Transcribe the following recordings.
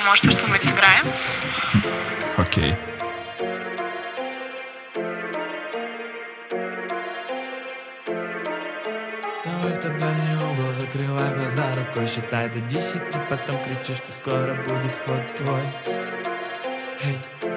может, что-нибудь сыграем? Окей. Вставай в тот дальний угол, закрывай глаза рукой, считай до 10, потом кричи, что скоро будет ход твой. Эй.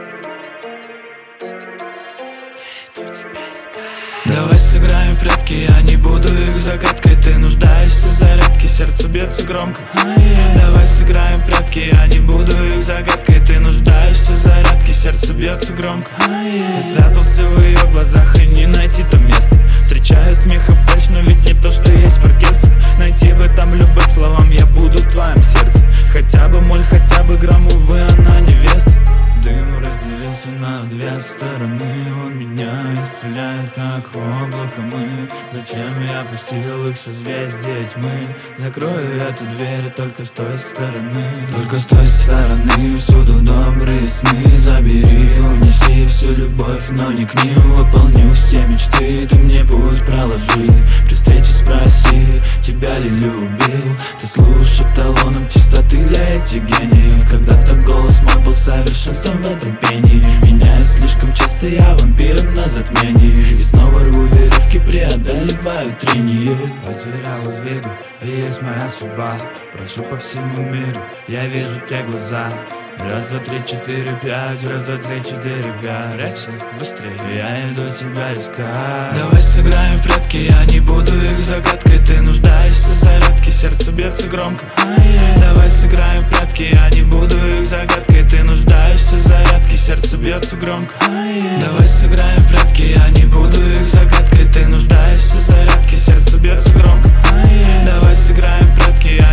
Давай сыграем в прятки, я не буду их загадкой. Ты нуждаешься в зарядке, сердце бьется громко. Давай сыграем в прятки, я не буду их загадкой. Ты нуждаешься в зарядке, сердце бьется громко. Я спрятался в ее глазах и не найти то место. Встречаю смехом фальшь, но ведь не то, что есть в оркестрах. Найти бы там любовь словам, я буду в твоем сердце. Хотя бы моль, хотя бы грамм, увы, она невеста. Дым разделился на две стороны. Он меня исцеляет, как облако мы. Зачем я пустил их созвездия тьмы? Закрою эту дверь только с той стороны. Только с той стороны всюду добрые сны. Забери, унеси всю любовь, но не к ним. Выполню все мечты, ты мне путь проложи. При встрече спроси, тебя ли любил. Ты слушай талоном чистоты для этих гениев. Когда-то голос мой был совершенством в этом пении. Меняюсь слишком часто, я вампиром на затмении. И снова рву веревки, преодолеваю трения. Потерял из виду, и есть моя судьба. Прошу по всему миру, я вижу те глаза. Раз, два, три, четыре, пять. Раз, два, три, четыре, пять. Прячься быстрее, я иду тебя искать. Давай сыграем в прятки, я не буду их загадкой. Ты нуждаешься в зарядке, сердце бьется громко. Давай сыграем в прятки, я не буду их загадкой. Ты нуждаешься в зарядке, сердце бьется громко. Давай сыграем в прятки, я не буду их загадкой. Ты нуждаешься в зарядке, сердце бьется громко. Давай сыграем в прятки, я